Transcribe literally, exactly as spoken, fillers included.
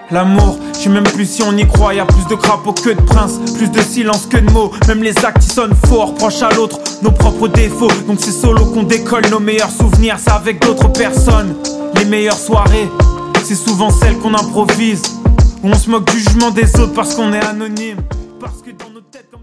L'amour, je sais même plus si on y croit. Y'a plus de crapauds que de princes, plus de silence que de mots. Même les actes ils sonnent forts, proches à l'autre, nos propres défauts. Donc c'est solo qu'on décolle, nos meilleurs souvenirs c'est avec d'autres personnes. Les meilleures soirées, c'est souvent celles qu'on improvise, où on se moque du jugement des autres parce qu'on est anonyme. Parce que dans nos têtes comme